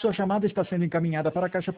sua chamada está sendo encaminhada para a caixa